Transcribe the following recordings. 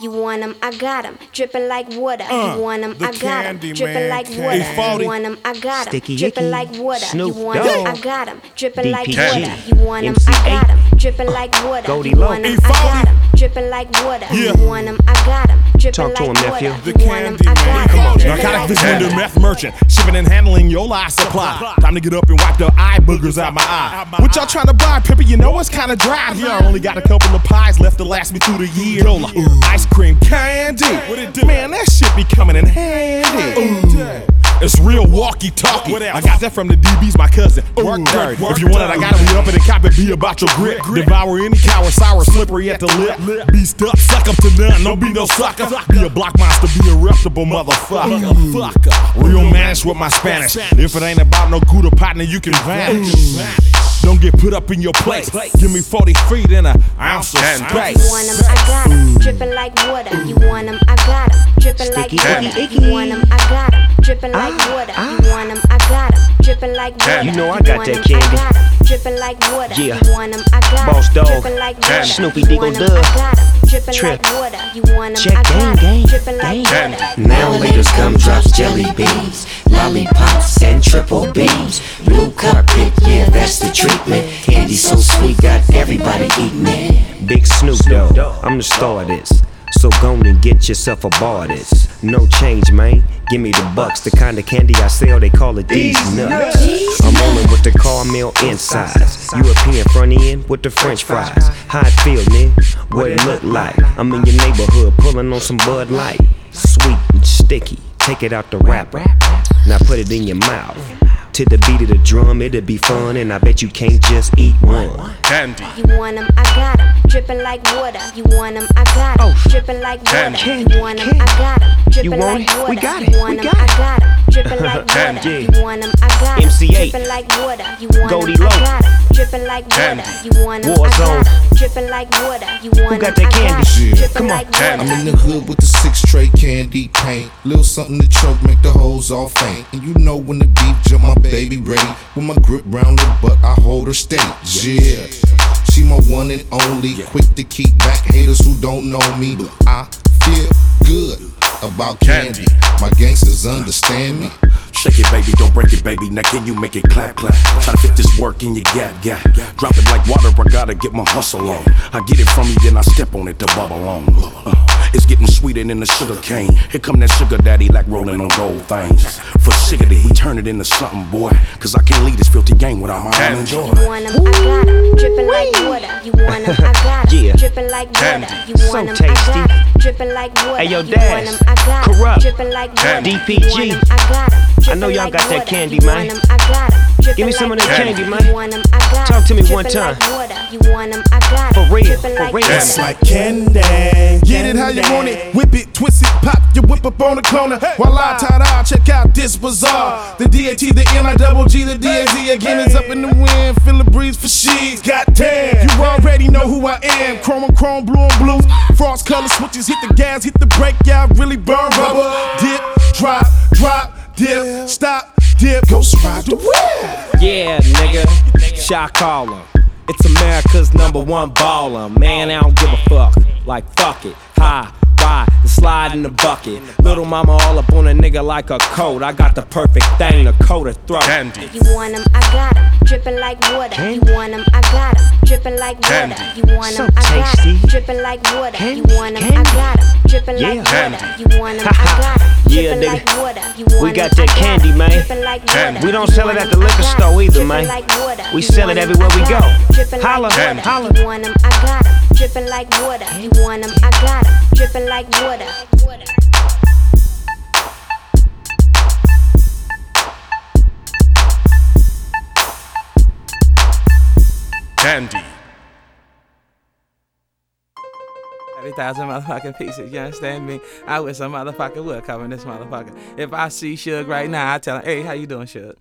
You want 'em, I got 'em, dripping like water. You want 'em, I got 'em, dripping like water. You want 'em, I got 'em, dripping like water. You want 'em, I got 'em, dripping like water. You want 'em, I got 'em, dripping like water. You want 'em, I got 'em, dripping like water. You want 'em, I got 'em, dripping like water. You want 'em, I got 'em. Narcotic visitor, meth merchant, shipping and handling your life supply. Time to get up and wipe the eye boogers out my eye. What y'all trying to buy, Pippa? You know it's kinda dry here. I only got a couple of pies left to last me through the year. Yola, ice cream candy. Man, that shit be coming in handy. It's real walkie-talkie. I got that from the DB's, my cousin. Work dirt. If you want it, I got it. We up in the cop and be about your grit. Devour any cow or sour, slippery at the lip. Be stuck, suck up to none. Don't be no sucker. Be a block monster, be a reputable motherfucker. Real manish with my Spanish. If it ain't about no Gouda partner, you can vanish. Don't get put up in your place. Give me 40 feet and an ounce of space. You want 'em, I got 'em, dripping like water. You want 'em, I got 'em, dripping like water. You want 'em, I got 'em, dripping like water. You want 'em, I got 'em, dripping like water. You know I got that candy. Dripping like water. Yeah. You want 'em, I got 'em, Boss Dog, dripping like water. Snoopy You Diggle want 'em, Dub, I got 'em, dripping Trip. like water. You want 'em, Check I got 'em, gang, dripping like gang. water. Now laters, gumdrops, jelly beans, lollipops, and triple beams. Blue carpet, yeah, that's the treatment. Candy so sweet, got everybody eating it. Big Snoop Dogg, I'm the star of this. So go and get yourself a bar of this. No change, man. Give me the bucks. The kind of candy I sell, they call it these nuts. I'm rolling with the caramel insides. European front end with the French fries. How it feel, man? What it look like? I'm in your neighborhood pulling on some Bud Light. Sweet and sticky. Take it out the wrapper. Now put it in your mouth. To the beat of the drum, it'll be fun, and I bet you can't just eat one. Candy. You want 'em, I got 'em, dripping like water. You want 'em, I got 'em, dripping like water. You want 'em, I got 'em, dripping want like it? water. We got it. You want We 'em, got I it. got 'em, dripping like water. You want 'em, I got 'em, MC8, dripping like water. You want 'em, Goldie I Low, got 'em, dripping like water. You want 'em, I Warzone. got 'em, dripping like water. You want 'em, got that I candy? got 'em, Yeah. dripping Come on. like water. I'm in the hood with the 6-tray candy paint. Little something to choke, make the hoes all faint. And you know when the beef jump, my baby ready. With my grip round her butt, I hold her steady. Yeah, she my one and only. Quick to keep back haters who don't know me. I feel good about candy. My gangsters understand me. Shake it, baby, don't break it, baby. Now can you make it clap, clap? Try to fit this work in your gap. Drop it like water, I gotta get my hustle on. I get it from you, then I step on it to bubble on. It's getting sweeter than the sugar cane. Here come that sugar daddy like rolling on gold things. For sickety, we turn it into something, boy. Cause I can't lead this filthy game without my own joy. You want 'em, I got 'em, dripping like water. You want 'em, I got 'em, Yeah. dripping like water. You So want 'em, I tasty. got 'em, dripping like water. Hey, yo, You Daz, want 'em, I got 'em, Corrupt, dripping like water. DPG. You want 'em, I got 'em, I know dripping y'all like got that water. candy, You man. want 'em, I got 'em, dripping Give me some of like that water. candy, You man. want 'em, I got 'em, Talk to me one dripping time. like water. You want 'em, I got 'em, For real, dripping for like real. water. It's like candy. Get it how you want it, whip it, twist it, pop your whip up on the corner. While I tie-dye, check out this bazaar. The DAT, the NIGG, the DAZ again is up in the wind. Feel the breeze for she's goddamn. You already know who I am. Chrome on chrome, blue on blue. Frost color switches, hit the gas, hit the brake, yeah, I really burn rubber. Dip, drop, dip, stop, dip, ghost ride the whip. Yeah, nigga, shot caller. It's America's #1 baller. Man, I don't give a fuck. Like, fuck it. High, ride, and slide in the bucket. Little mama all up on a nigga like a coat. I got the perfect thing to coat her throat. Candy. You want 'em, I got 'em, dripping like water. You want 'em, I got 'em, dripping like water. You want 'em, I got 'em, dripping like water. You want 'em, I got 'em, dripping like water. You want 'em, I got 'em, Yeah, dripping nigga. like water. You We want 'em, got that I candy, got 'em, man. dripping like water. We don't You sell it want at 'em, the I liquor got 'em, store either, dripping man. like water. We You sell want it 'em, everywhere I we got go. 'em, dripping Holla, like water. holla. You want 'em, I got 'em, dripping like water. You want 'em, I got 'em, dripping like water. Candy. 30,000 motherfucking pieces, you understand me? I wish some motherfucker would come in this motherfucker. If I see Suge right now, I tell him, hey, how you doing, Suge?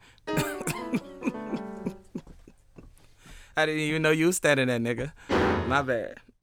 I didn't even know you was standing there, nigga. My bad.